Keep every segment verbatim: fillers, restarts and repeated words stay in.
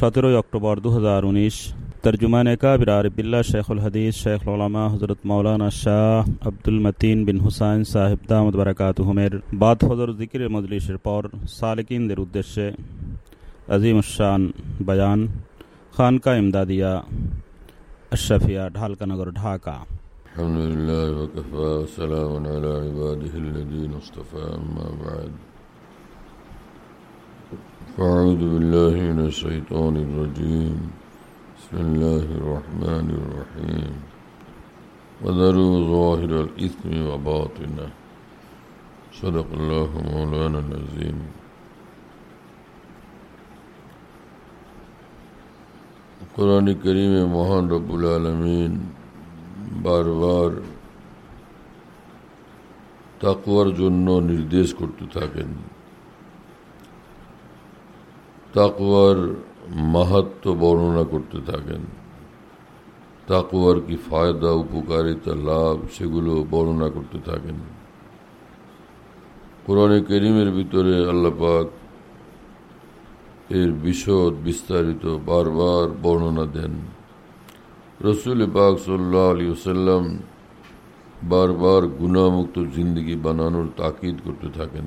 সতেরোই অক্টোবর দু হাজার উনিশ। তর্জুমানে কাবির আরিফিল্লাহ শেখুল হাদিস শেখুল উলামা হযরত মাওলানা শাহ আব্দুল মতিন বিন হুসাইন সাহেব দামত বারাকাতুহুমের বাদ ফজর জিকিরের মজলিসের পর সালিকিনদের উদ্দেশ্যে আজিমুশ শান বয়ান খানকা ইমদাদিয়া আশরাফিয়া ঢালকানগর, ঢাকা। আলহামদুলিল্লাহ ওয়া কাফা ওয়া সালামুন আলা ইবাদিহিল্লাযীনা ইসতাফা, আম্মা বা'দ। আউযু বিল্লাহি মিনাশ শাইতানির রাজীম। বিসমিল্লাহির রহমানির রহিম। ওয়া যারু যাহিরাল ইসমি ওয়া বাতিনাহ। সাদাকাল্লাহু মাওলানাল আযীম। কোরআন কারীমে মহান রব্বুল আলামিন বারবার তাকওয়ার জন্য নির্দেশ করতে থাকেন। তাকওয়ার মাহাত্ম্য বর্ণনা করতে থাকেন। তাকওয়ার কি ফায়দা, উপকারিতা, লাভ, সেগুলো বর্ণনা করতে থাকেন। কোরআনে কারীমের ভিতরে আল্লাহ পাক এর বিশদ বিস্তারিত বারবার বর্ণনা দেন। রসুল পাক সাল্লাল্লাহু আলাইহি ওয়াসাল্লাম বারবার গুনাহমুক্ত জিন্দেগি বানানোর তাকিদ করতে থাকেন।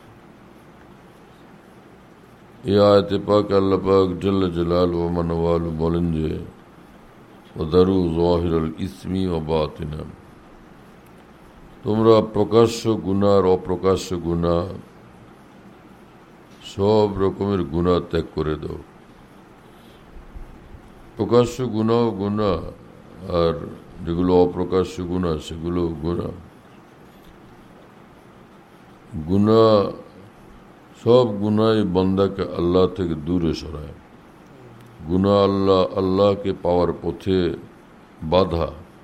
এই আয়াতে পাক আল্লাহ পাক জাল্লা জালালুহু ওয়া মানওয়ালু বলেন যে ওয়াদারু যাহিরাল ইসমি ওয়া বাতিনা, তোমরা প্রকাশ্য গুনাহ আর অপ্রকাশ্য গুনাহ সব রকমের গুনাহ ত্যাগ করে দাও। প্রকাশ্য গুনাহ গুনাহ আর যেগুলো অপ্রকাশ্য গুনাহ সেগুলো গুনাহ। গুনাহ সব গুনাহ বান্দাকে আল্লাহ থেকে দূরে সরায়। গুনাহ আল্লাহ আল্লাহকে পাওয়ার পথে বাধা।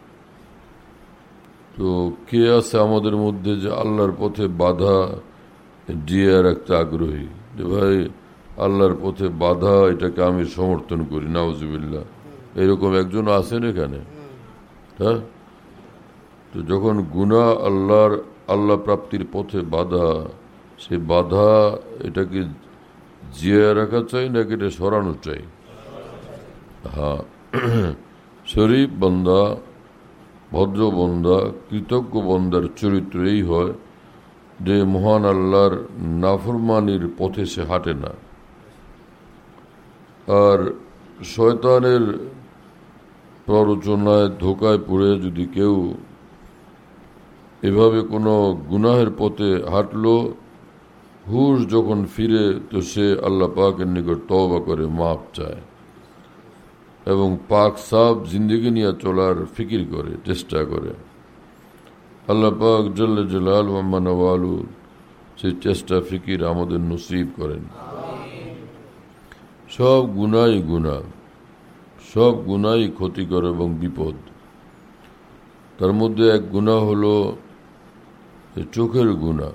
তো কে আছে আমাদের মধ্যে যে আল্লাহর পথে বাধা দিয়ে রাখতে আগ্রহী, যে ভাই আল্লাহর পথে বাধা, এটাকে আমি সমর্থন করি, নাউজুবিল্লাহ, এরকম একজন আছেন এখানে? হ্যাঁ, তো যখন গুনাহ আল্লাহর আল্লাহ প্রাপ্তির পথে বাধা, সে বাধা এটাকে জিয়ে রাখা চাই নাকি এটা সরানো চাই? হ্যাঁ, শরীফ বান্দা, ভদ্র বান্দা, কৃতজ্ঞ বান্দার চরিত্র এই হয় যে মহান আল্লাহর নাফরমানির পথে সে হাঁটে না। আর শয়তানের প্ররোচনায় ধোকায় পড়ে যদি কেউ এভাবে কোনো গুনাহের পথে হাঁটলো, হুশ যখন ফিরে তো সে আল্লাহ পাকের নিকট তওবা করে মাপ চায় এবং পাক সাফ জিন্দেগি নিয়ে চলার ফিকির করে, চেষ্টা করে। আল্লাহ পাক জাল্লা জালালুহু ওয়া মানওয়ালু সেই চেষ্টা ফিকির আমাদের নসিব করেন। সব গুনাই গুনাহ, সব গুনাই ক্ষতিকর এবং বিপদ। তার মধ্যে এক গুনাহ হলো চোখের গুনাহ।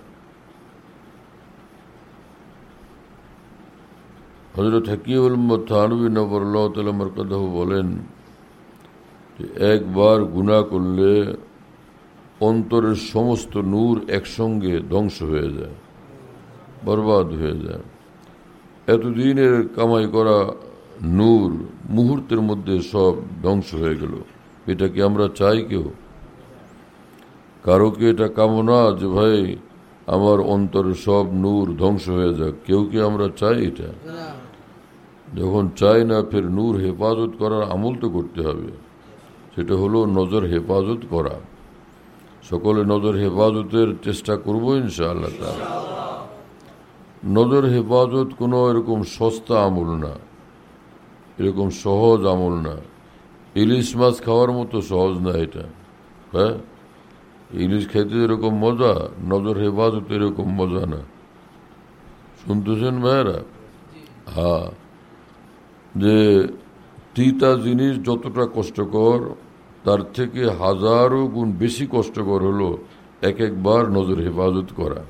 হযরত হাকিমুল উম্মত থানভী নবরুল্লাহ তাআলা মারকাদাহু বলেন যে একবার গুনাহ করলে অন্তরের সমস্ত নূর একসঙ্গে ধ্বংস হয়ে যায়, বরবাদ হয়ে যায়। এতদিনের কামাই করা নূর মুহূর্তের মধ্যে সব ধ্বংস হয়ে গেল। এটা কি আমরা চাই? কেউ কারো কি এটা কামনা যে ভাই আমার অন্তরের সব নূর ধ্বংস হয়ে যাক? কেউ কি আমরা চাই এটা? যখন চাই না, ফের নূর হেফাজত করার আমল তো করতে হবে। সেটা হলো নজর হেফাজত করা। সকলে নজর হেফাজতের চেষ্টা করবো ইনশাআল্লাহ তাআলা। নজর হেফাজত কোনো এরকম সস্তা আমল না, এরকম সহজ আমল না। ইলিশ মাছ খাওয়ার মতো সহজ না এটা। হ্যাঁ, ইলিশ খেতে এরকম মজা, নজর হেফাজত এরকম মজা না। শুনতেছেন ভাইয়েরা? হ্যাঁ, যে তিতা জিনিস যতটা কষ্টকর, তার থেকে হাজারো গুণ বেশি কষ্টকর হলো এক একবার নজর হেফাজত করা।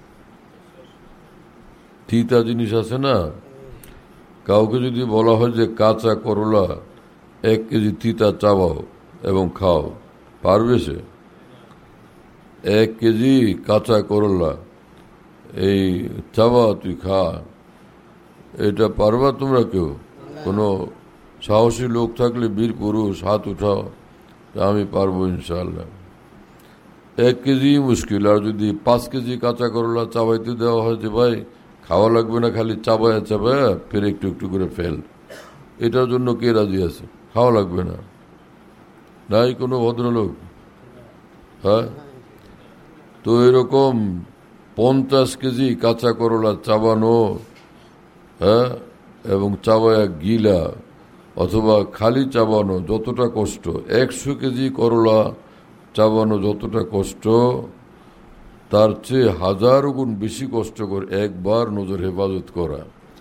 তিতা জিনিস আছে না, কাউকে যদি বলা হয় যে কাঁচা করলা এক কেজি তিতা চাবাও এবং খাও, পারবে সে? এক কেজি কাঁচা করলা এই চাবা তুই খা, এটা পারবা তোমরা কেউ? কোনো সাহসী লোক থাকলে বীর পুরুষ হাত উঠাও, আমি পারবো ইনশাআল্লাহ। এক কেজি মুশকিল, আর যদি পাঁচ কেজি কাঁচা করলা চাবাইতে দেওয়া হয় যে ভাই খাওয়া লাগবে না, খালি চাবায়া চাবায়া ফের একটু একটু করে ফেল, এটার জন্য কে রাজি আছে? খাওয়া লাগবে না, নাই কোনো ভদ্রলোক? হ্যাঁ, তো এরকম পঞ্চাশ কেজি কাঁচা করলা চাবানো, হ্যাঁ, এবং চাবায়া গিলা অথবা খালি চাবানো যতটা কষ্ট, একশো কেজি করলা চাবানো যতটা কষ্ট, তার চেয়ে হাজারো গুণ বেশি কষ্টকর একবার নজর হেফাজত করা।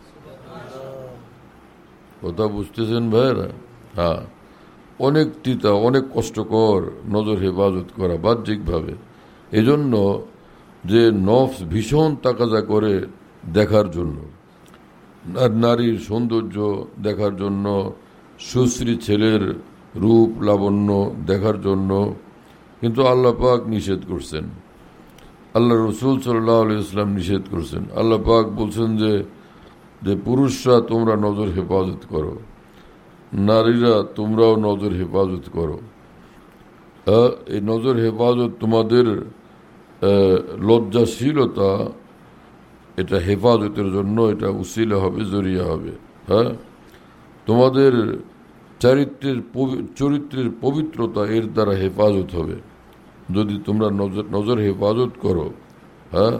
কথা বুঝতেছেন ভাইরা? হ্যাঁ, অনেক তিতা, অনেক কষ্টকর নজর হেফাজত করা বাহ্যিকভাবে। এজন্য যে নফস ভীষণ তাকাজা করে দেখার জন্য, নারীর সৌন্দর্য দেখার জন্য, সুশ্রী ছেলের রূপ লাবণ্য দেখার জন্য, কিন্তু আল্লাহ পাক নিষেধ করছেন, আল্লাহ রসুল সাল্লাল্লাহু আলাইহি ওয়াসাল্লাম নিষেধ করছেন। আল্লাহ পাক বলছেন যে যে পুরুষরা তোমরা নজর হেফাজত করো, নারীরা তোমরাও নজর হেফাজত করো। এই নজর হেফাজত তোমাদের লজ্জাশীলতা, এটা হেফাজতের জন্য এটা উসিলা হবে, জরিয়া হবে। হ্যাঁ, তোমাদের চরিত্রের চরিত্রের পবিত্রতা এর দ্বারা হেফাজত হবে যদি তোমরা নজর নজর হেফাজত করো। হ্যাঁ,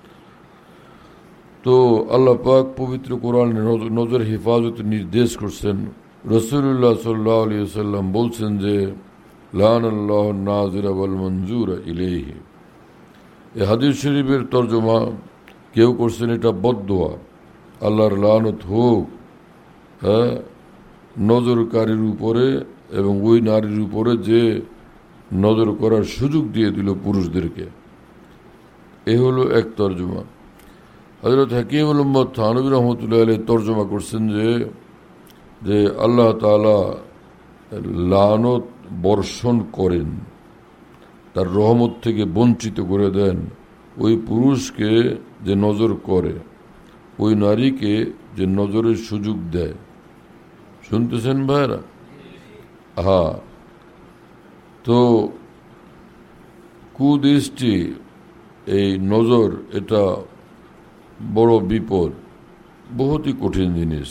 তো আল্লাহ পাক পবিত্র কোরআনে নজর হেফাজত নির্দেশ করছেন। রাসূলুল্লাহ সাল্লাল্লাহু আলাইহি ওয়াসাল্লাম বলছেন যে লানাল্লাহু নাযিরা ওয়াল মনজুরা ইলাইহি। এই হাদিস শরীফের তরজমা কেউ করছেন এটা বদদোয়া, আল্লাহর লানত হোক হ্যাঁ নজরকারীর উপরে এবং ওই নারীর উপরে যে নজর করার সুযোগ দিয়ে দিল পুরুষদেরকে। এ হলো এক তর্জমা। হযরত হাকিমুল উম্মত থানভী রাহমাতুল্লাহ আলাইহি তর্জমা করছেন যে যে আল্লাহ তাআলা লানত বর্ষণ করেন, তার রহমত থেকে বঞ্চিত করে দেন ওই পুরুষকে যে নজর করে, ওই নারীকে যে নজরের সুযোগ দেয়। শুনতেছেন ভাইরা? হ্যাঁ, তো কুদৃষ্টি, এই নজর, এটা বড় বিপদ, বহুতই কঠিন জিনিস।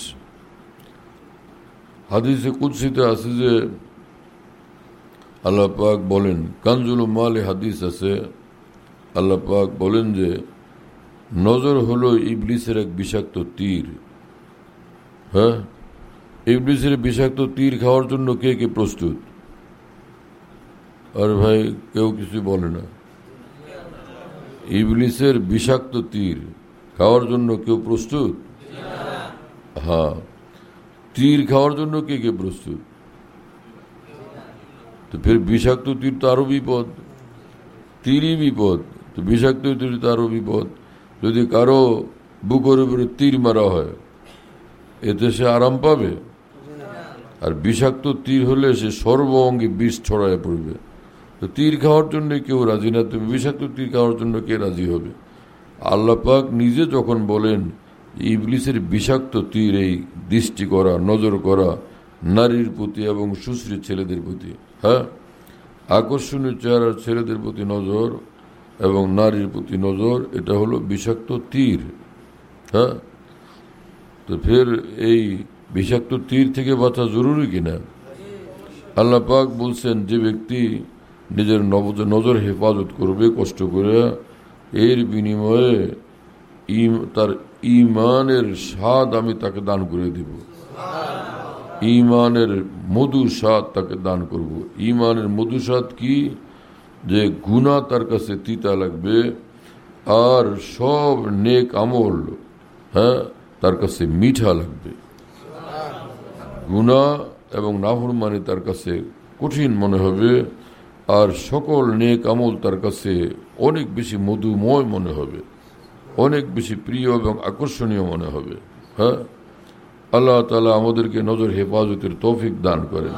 হাদিসে কুদসিতে আছে যে আল্লাহ পাক বলেন, কানজুল মালে হাদিস আছে, আল্লাহ পাক বলেন যে নজর হলো ইবলিসের এক বিষাক্ত তীর। হ্যাঁ, ইবলিসের বিষাক্ত তীর খাওয়ার জন্য কে কে প্রস্তুত? আর ভাই কেউ কিছু বলে না। ইবলিসের বিষাক্ত তীর খাওয়ার জন্য কেউ প্রস্তুত? হ্যাঁ, তীর খাওয়ার জন্য কে কে প্রস্তুত? তো ফের বিষাক্ত তীর তো আরো বিপদ, তীরই বিপদ, তো বিষাক্ত তীর তো আরো বিপদ। যদি কারো বুকের উপরে তীর মারা হয় এতে সে আরাম পাবে? আর বিষাক্ত তীর হলে সে সর্ব অঙ্গে বিষ ছড়ায় পড়বে। তো তীর খাওয়ার জন্য কেউ রাজি না, তুমি বিষাক্ত তীর খাওয়ার জন্য কে রাজি হবে? আল্লাহ পাক নিজে যখন বলেন ইবলিসের বিষাক্ত তীর এই দৃষ্টি করা, নজর করা নারীর প্রতি এবং সুশ্রী ছেলেদের প্রতি, হ্যাঁ আকর্ষণীয় চেহারার ছেলেদের প্রতি নজর এবং নারীর প্রতি নজর, এটা হলো বিষাক্ত তীর। হ্যাঁ, তো ফের এই বিষাক্ত তীর থেকে বাঁচা জরুরি কিনা? আল্লাহ পাক বলছেন যে ব্যক্তি নিজের নজর হেফাজত করবে কষ্ট করে, এর বিনিময়ে তার ইমানের স্বাদ আমি তাকে দান করে দিব, ইমানের মধু স্বাদ তাকে দান করব। ইমানের মধু স্বাদ কি? যে গুনাহ তার কাছে তিতা লাগবে আর সব নেক আমল হ্যাঁ তার কাছে মিঠা লাগবে। গুনাহ এবং নাফরমানি তার কাছে কঠিন মনে হবে, আর সকল নেক আমল তার কাছে অনেক বেশি মধুময় মনে হবে, অনেক বেশি প্রিয় এবং আকর্ষণীয় মনে হবে। হ্যাঁ, আল্লাহ তাআলা আমাদেরকে নজর হেফাজতের তৌফিক দান করেন।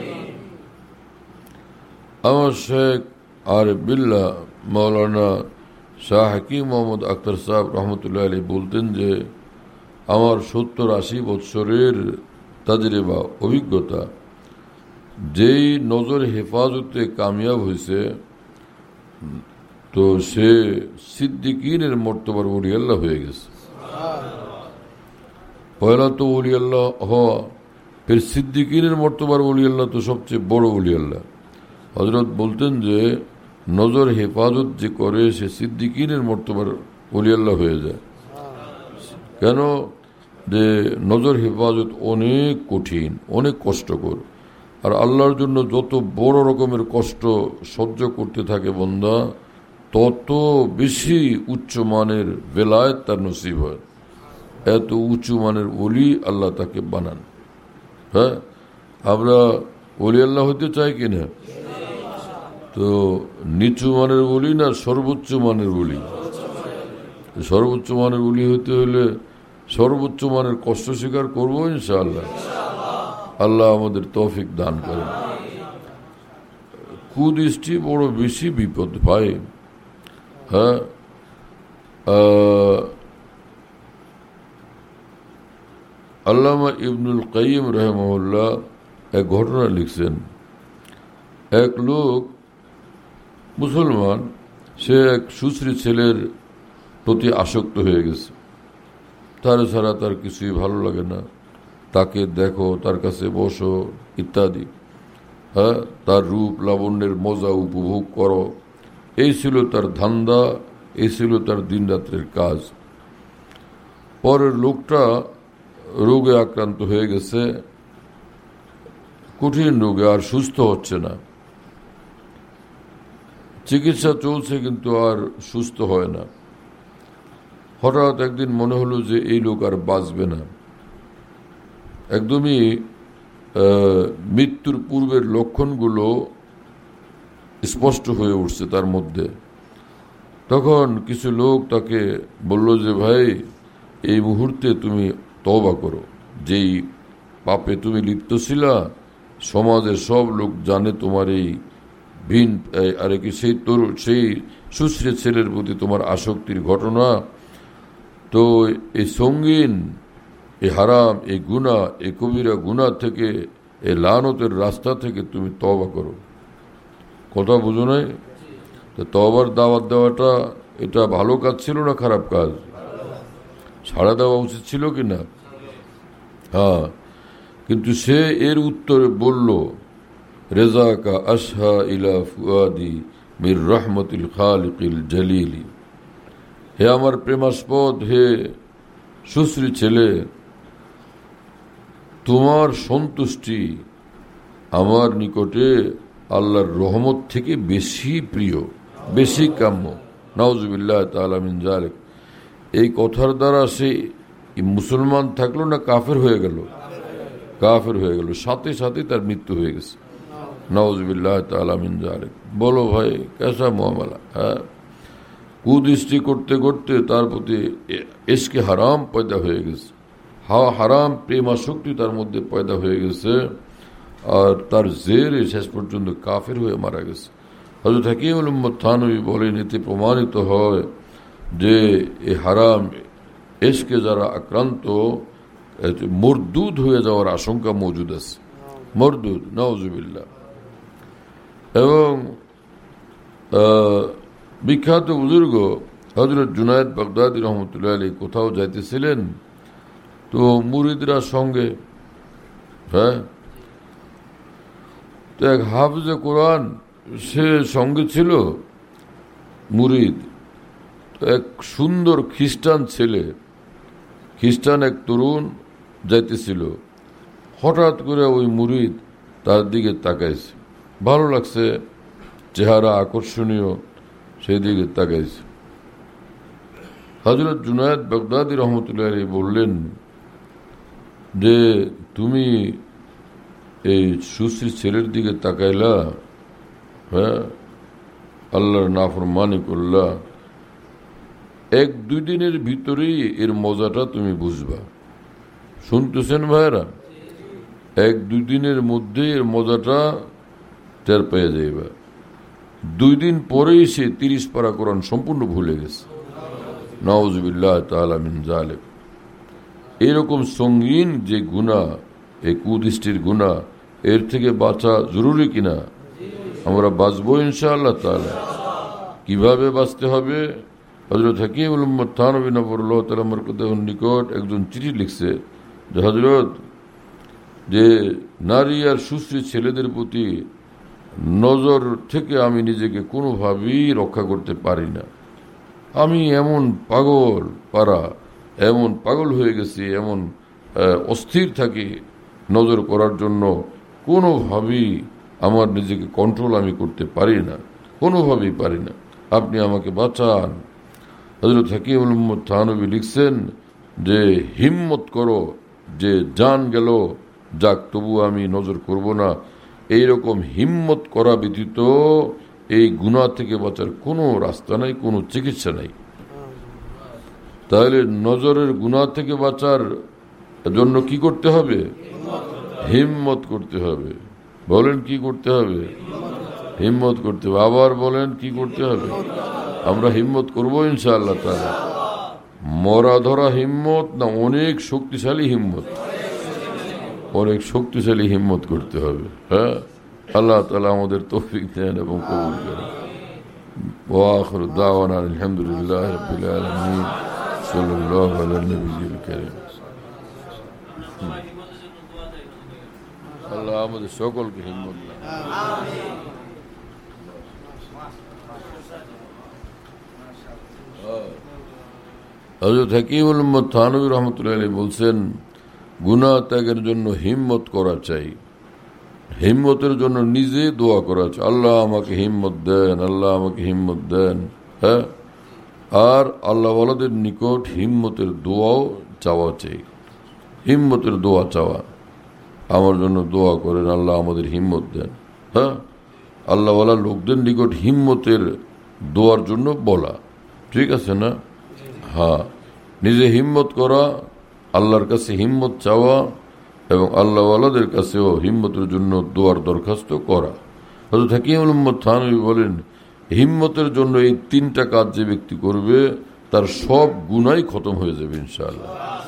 আমার শেখ আরিফ বিল্লাহ মাওলানা শাহ হাকিম মোহাম্মদ আখতার সাহেব রহমতুল্লাহ আলাইহি বলতেন যে আমার সত্তর আশি বৎসরের তাজরিবা অভিজ্ঞতা, যেই নজর হেফাজতে কামিয়াব হয়েছে তো সে সিদ্দিকিনের মর্তবার ওলি আল্লাহ হয়ে গেছে। পয়লা তো ওলি আল্লাহ হওয়া, ফের সিদ্দিকিনের মর্তবার ওলি আল্লাহ তো সবচেয়ে বড় ওলি আল্লাহ। হযরত বলতেন যে নজর হেফাজত যে করে সে সিদ্দিকিনের মর্তবার ওলি আল্লাহ হয়ে যায়। কেন? যে নজর হেফাজত অনেক কঠিন, অনেক কষ্টকর, আর আল্লাহর জন্য যত বড় রকমের কষ্ট সহ্য করতে থাকে বান্দা, তত বেশি উচ্চমানের বেলায়েত তার নসিব হয়। এত উঁচু মানের ওলি আল্লাহ তাকে বানান। হ্যাঁ, আমরা ওলি আল্লাহ হইতে চাই কিনা? তো নিচু মানের ওলি না সর্বোচ্চ মানের ওলি? সর্বোচ্চ মানের ওলি হইতে হলে সর্বোচ্চ মানের কষ্ট স্বীকার করবো ইনশাআল্লাহ। আল্লাহ আমাদের তৌফিক দান করেন। কুদৃষ্টি বড় বেশি বিপদ ভাই। হ্যাঁ, আল্লামা ইবনুল কাইয়িম রাহিমাহুল্লাহ এক ঘটনা লিখছেন। এক লোক মুসলমান, সে এক সুশ্রী ছেলের প্রতি আসক্ত হয়ে গেছে। তার ছাড়া তার কিছুই ভালো লাগে না। তাকে দেখো, তার কাছে বসো ইত্যাদি। হ্যাঁ, তার রূপ লাবণ্যের মজা উপভোগ করো, এই ছিল তার ধান্দা, এই ছিল তার দিন রাত্রের কাজ। পরের লোকটা রোগে আক্রান্ত হয়ে গেছে, কঠিন রোগে, আর সুস্থ হচ্ছে না। চিকিৎসা চলছে কিন্তু আর সুস্থ হয় না। হঠাৎ একদিন মনে হলো যে এই লোক আর বাঁচবে না, একদমই মৃত্যুর পূর্বের লক্ষণগুলো স্পষ্ট হয়ে উঠছে তার মধ্যে। তখন কিছু লোক তাকে বলল যে ভাই, এই মুহূর্তে তুমি তওবা করো, যেই পাপে তুমি লিপ্ত ছিলা সমাজের সব লোক জানে তোমার এই ভিন আর কি সেই তোর সেই সুশ্রী ছেলের প্রতি তোমার আসক্তির ঘটনা। তো এই সঙ্গীন, এই হারাম, এই গুনাহ, এই কবিরা গুনাহ থেকে, এই লানতের রাস্তা থেকে তুমি তওবা করো। কথা বুঝো নাই? তো তওবার দাওয়াত দেওয়াটা এটা ভালো কাজ ছিল না খারাপ কাজ? সাড়া দেওয়া উচিত ছিল কি না? হ্যাঁ, কিন্তু সে এর উত্তরে বলল, রেজাকা আশহা ইলা ফুয়াদি মির রহমতিল খালিকিল জলিলি। হে আমার প্রেমাস্পদ, হে সুশ্রী ছেলে, তোমার সন্তুষ্টি আমার নিকটে আল্লাহর রহমত থেকে বেশি প্রিয়, বেশি কাম্য। নাউজুবিল্লাহ তাআলা মিন যালিক। এই কথার দ্বারা সে মুসলমান থাকলো না কাফের হয়ে গেল? কাফের হয়ে গেল, সাথে সাথে তার মৃত্যু হয়ে গেছে। নাউজুবিল্লাহ তাআলা মিন যালিক। বলো ভাই, কেসা মুআমালা? হ্যাঁ, কুদৃষ্টি করতে করতে তার প্রতি ইশকে হারাম পয়দা হয়ে গেছে, হা হারাম প্রেমাসক্তি তার মধ্যে পয়দা হয়ে গেছে, আর তার জেরে শেষ পর্যন্ত কাফের হয়ে মারা গেছে। হযরত হাকিমুল উম্মত থানভী বলেন, এতে প্রমাণিত হয় যে এই হারাম ইশকে যারা আক্রান্ত, মরদুদ হয়ে যাওয়ার আশঙ্কা মজুদ আছে। মরদুদ, নাউজুবিল্লাহ। এবং বিখ্যাত বুজুর্গ হযরত জুনায়েদ বাগদাদী রহমতুল্লাহ আলাইহি কোথাও যাইতেছিলেন, তো মুরিদরা সঙ্গে, হ্যাঁ, তো এক হাফেজে কোরআন সে সঙ্গে ছিল, মুরিদ। তো এক সুন্দর খ্রিস্টান ছেলে, খ্রিস্টান এক তরুণ যাইতেছিল। হঠাৎ করে ওই মুরিদ তার দিকে তাকাইছে, ভালো লাগছে, চেহারা আকর্ষণীয়, সেই দিকে তাকাইছে। হযরত জুনায়েদ বাগদাদী রহমতুল্লাহ আলাইহি বললেন যে তুমি এই সুশ্রী ছেলের দিকে তাকাইলা, হ্যাঁ, আল্লাহর নাফরমানি করলা, এক দুই দিনের ভিতরেই এর মজাটা তুমি বুঝবা। শুনতেছেন ভাইরা? এক দুই দিনের মধ্যে এর মজাটা টের পেয়ে যাইবা। দুই দিন পরেই সে তিরিশ পারা কোরআন সম্পূর্ণ ভুলে গেছে। নাউজুবিল্লাহ তাআলা মিন যালিক। এরকম সঙ্গীন যে গুনাহ, এই কুদৃষ্টির গুনাহ, এর থেকে বাঁচা জরুরি কিনা? আমরা বাঁচবো ইনশাআল্লাহ তাআলা। কিভাবে বাঁচতে হবে? হযরত হাকিমুল উম্মত থানভী নবরুল্লাহ তাআলা মারকাতুহুর নিকট একজন চিঠি লিখছে যে, হযরত, যে নারী আর সুশ্রী ছেলেদের প্রতি নজর থেকে আমি নিজেকে কোনোভাবেই রক্ষা করতে পারি না। আমি এমন পাগল পারা, এমন পাগল হয়ে গেছি, এমন অস্থির থাকি নজর করার জন্য, কোনোভাবেই আমার নিজেকে কন্ট্রোল আমি করতে পারি না, কোনোভাবেই পারি না, আপনি আমাকে বাঁচান। হযরত হাকিমুল উম্মত থানভী লিখছেন যে, হিম্মত করো, যে জান গেল যাক, তবু আমি নজর করব না। এইরকম হিম্মত করা ব্যতীত এই গুনাহ থেকে বাঁচার কোনো রাস্তা নাই, কোনো চিকিৎসা নাই। তাহলে নজরের গুনাহ থেকে বাঁচার জন্য কি করতে হবে? হিম্মত করতে হবে। বলেন কি করতে হবে? হিম্মত করতে হবে। আবার বলেন কি করতে হবে? আমরা হিম্মত করবো ইনশাআল্লাহ তাআলা। মরা ধরা হিম্মত না, অনেক শক্তিশালী হিম্মত, অনেক শক্তিশালী হিম্মত করতে হবে। হ্যাঁ, আল্লাহ তাআলা আমাদের তৌফিক দেন এবং কবুল করেন। ওয়া আখিরু দাওয়ানা আলহামদুলিল্লাহি রাব্বিল আলামিন। সাল্লাল্লাহু আলা নবিয়্যিল কারীম। আল্লাহ আমাদের সকলকে হিম্মত দেন। হযরত হাকিমুল উম্মত থানভী রাহমাতুল্লাহি আলাইহি বলছেন, গুনাহ ত্যাগের জন্য হিম্মত করা চাই, হিম্মতের জন্য নিজে দোয়া করা চাই। আল্লাহ আমাকে হিম্মত দেন, আল্লাহ আমাকে হিম্মত দেন। হ্যাঁ, আর আল্লাহ ওয়ালাদের নিকট হিম্মতের দোয়াও চাওয়া চাই, হিম্মতের দোয়া চাওয়া। আমার জন্য দোয়া করেন, আল্লাহ আমাদের হিম্মত দেন। হ্যাঁ, আল্লাহ ওয়ালা লোকদের নিকট হিম্মতের দোয়ার জন্য বলা, ঠিক আছে না? হ্যাঁ, নিজে হিম্মত করা, আল্লাহর কাছে হিম্মত চাওয়া এবং আল্লাহ ওয়ালাদের কাছেও হিম্মতের জন্য দোয়ার দরখাস্ত করা। হযরত হাকিমুল উম্মত থানভী বলেন, হিম্মতের জন্য এই তিনটা কাজ যে ব্যক্তি করবে, তার সব গুনাহ খতম হয়ে যাবে ইনশাআল্লাহ।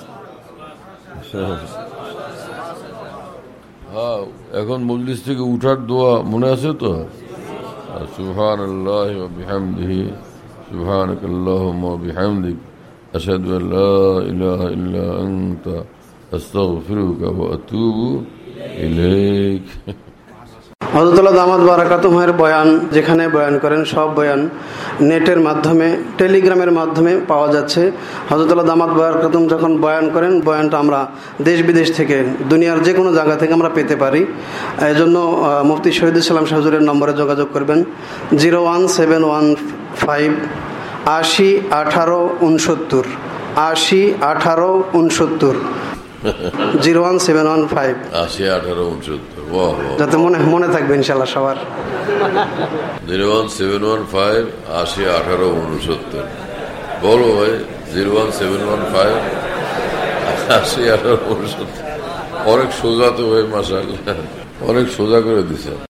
হ্যাঁ, এখন মজলিস থেকে উঠার দোয়া মনে আছে তো? সুবহানাল্লাহি ওয়া বিহামদিহি, সুবহানাকাল্লাহুম্মা ওয়া বিহামদিক, আশহাদু আল লা ইলাহা ইল্লা আনতা, আস্তাগফিরুকা ওয়া আতুবু ইলাইক। হযরতুল্লাহ দামাত বারাকাতুহুমের বয়ান, যেখানে বয়ান করেন, সব বয়ান নেটের মাধ্যমে, টেলিগ্রামের মাধ্যমে পাওয়া যাচ্ছে। হযরতুল্লাহ দামাত বারাকাতুহুম যখন বয়ান করেন, বয়ানটা আমরা দেশ বিদেশ থেকে, দুনিয়ার যে কোনো জায়গা থেকে আমরা পেতে পারি। এই জন্য মুফতি শহীদুল ইসলাম হুজুরের নম্বরে যোগাযোগ করবেন, zero one seven one five আশি আঠারো উনসত্তর, আশি আঠারো উনসত্তর, zero one seven one five আশি আঠারো উনসত্তর। যাতে মনে মনে থাকবে ইনশাল্লাহ সবার। Zero one seven one five আশি আঠারো উনসত্তর। বলো ভাই, zero one seven one five আশি আঠারো উনসত্তর। অনেক সোজা তো ভাই, মাশাআল্লাহ, অনেক সোজা করে দিছে।